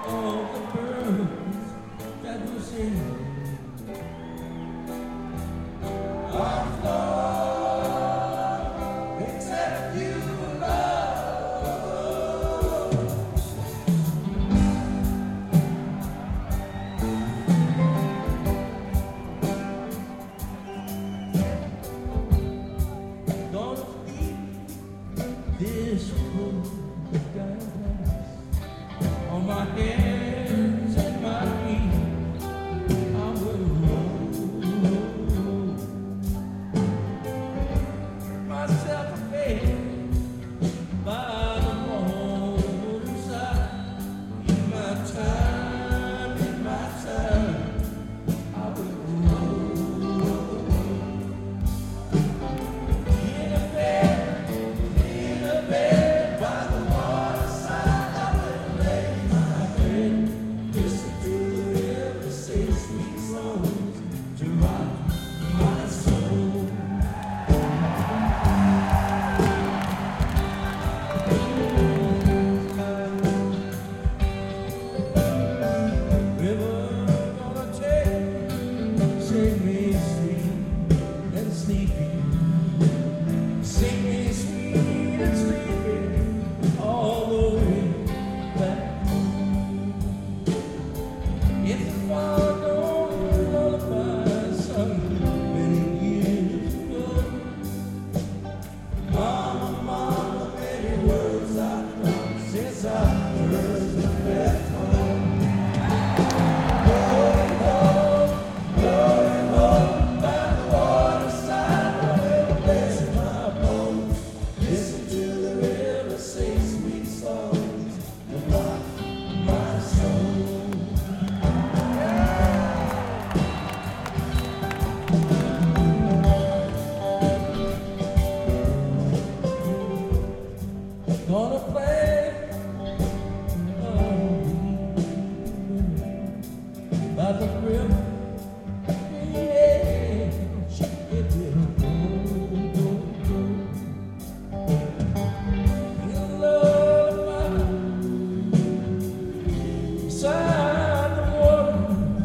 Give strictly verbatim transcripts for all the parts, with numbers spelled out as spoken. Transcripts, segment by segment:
all the birds that were singing. I'm flawed, except you love. Gonna leave this road on my hands and my feet. I will roll myself a bed by the waterside. In my time, in my time, I will roll in a bed, in a bed by the waterside. I will lay my head, listen to the river say sweet songs to rock my soul. River gonna take, sing me sweet and sleepy, sing me sweet and sleepy all the way back. It's a far gone lullaby sung many years ago. Mama, mama, many words I've done since I first left home. Going home, going home by the waterside. I will rest my bones, listen to the river sing sweet songs to rock my soul. Gonna play by the river, yeah, it will go, go, go. You love my beside the water,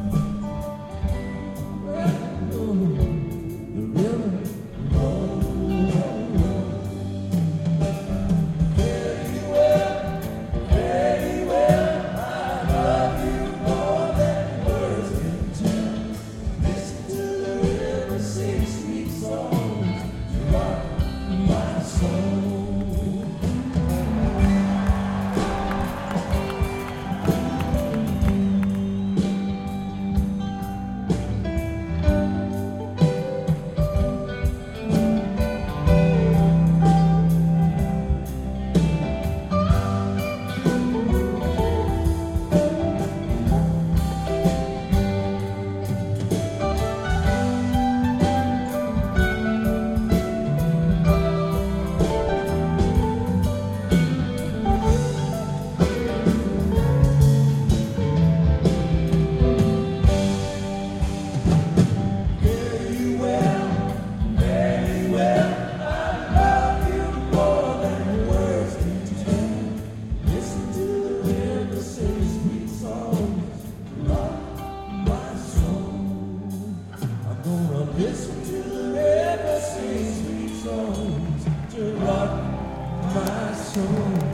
where the river rolls. Very well, very well, I love you more than words can tell. Listen to the river sing sweet songs to rock my soul. Very well, very well, I love you more than words can tell. Listen to the river sing sweet songs to rock my soul. I'm gonna listen to the river sing sweet songs to rock my soul.